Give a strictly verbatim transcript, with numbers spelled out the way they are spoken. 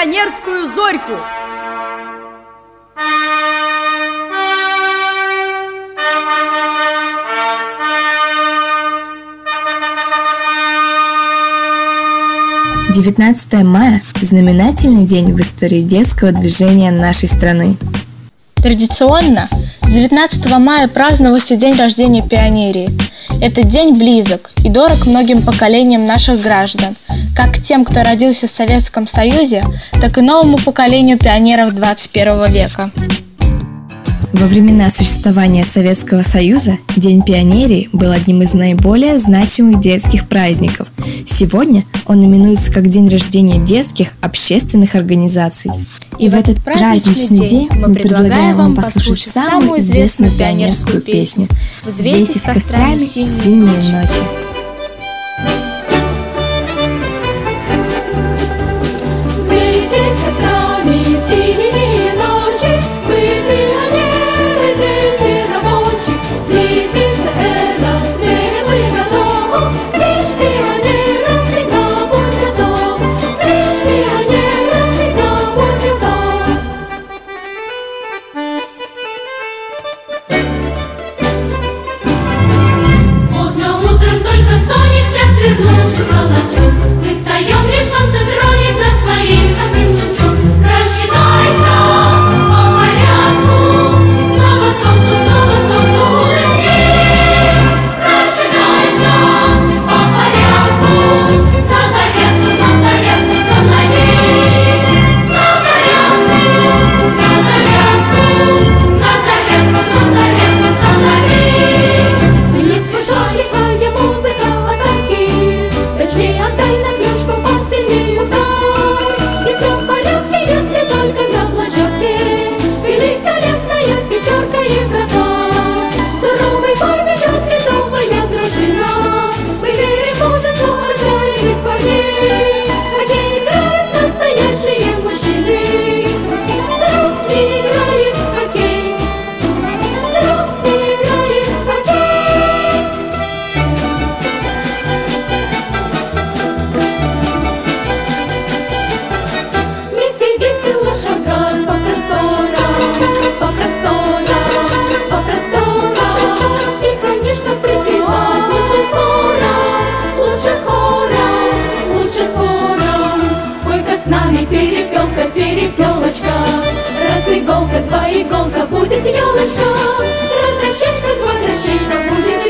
пионерскую зорьку. девятнадцатое мая – знаменательный день в истории детского движения нашей страны. Традиционно девятнадцатого мая праздновался день рождения пионерии. Этот день близок и дорог многим поколениям наших граждан, как тем, кто родился в Советском Союзе, так и новому поколению пионеров двадцать первого века. Во времена существования Советского Союза День пионерии был одним из наиболее значимых детских праздников. Сегодня он именуется как День рождения детских общественных организаций. И в этот праздничный день мы предлагаем вам послушать самую известную пионерскую песню «Взвейтесь кострами синие ночи». Перепелка, перепелочка, раз иголка, два иголка, будет елочка, раз дощечка, два дощечка, будет